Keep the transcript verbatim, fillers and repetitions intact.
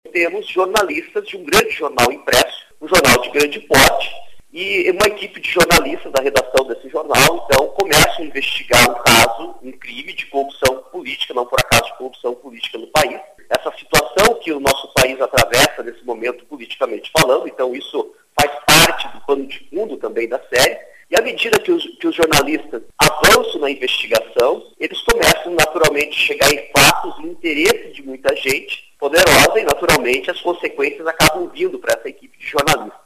temos jornalistas de um grande jornal impresso, um jornal de grande porte, e uma equipe de jornalistas da redação desse jornal, então, começam a investigar um caso, um crime de corrupção política, não por acaso de corrupção política no país. Essa situação que o nosso país atravessa nesse momento politicamente falando, então isso faz parte do pano de fundo também da série. E à medida que os, que os jornalistas avançam na investigação, eles começam naturalmente a chegar em fatos e interesse de muita gente poderosa e naturalmente as consequências acabam vindo para essa equipe de jornalistas.